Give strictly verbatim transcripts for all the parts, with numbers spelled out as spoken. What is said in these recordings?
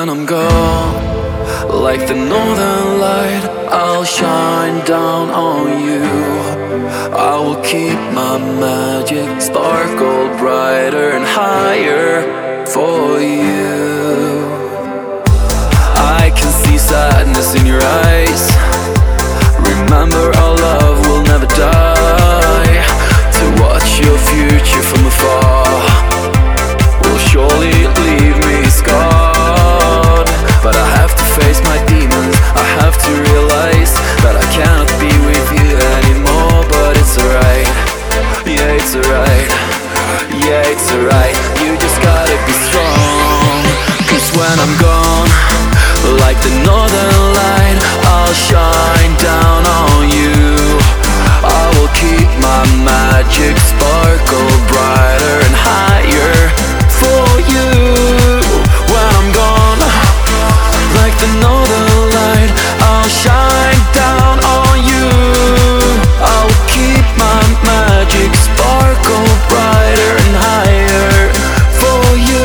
when I'm gone, like the northern light, I'll shine down on you. I will keep my magic sparkle brighter and higher for you. I can see sadness in your eyes. Remember, our love will never die. To watch your future from afar will surely leave me scarred. But I have to face my demons, I have to realize that I cannot be with you anymore. But it's alright, yeah it's alright, yeah it's alright. You just gotta be strong. Cause when I'm gone, like the northern light, I'll shine down on you. I will keep my magic sparkle brighter and higher for you. When I'm gone, like the northern light, I'll shine down on you. I will keep my magic sparkle brighter and higher for you.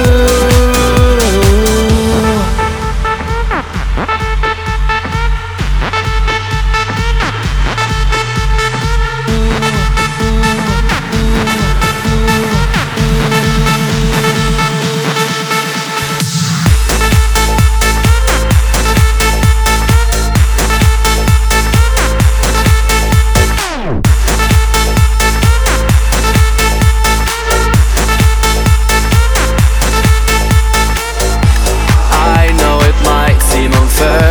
Unfair,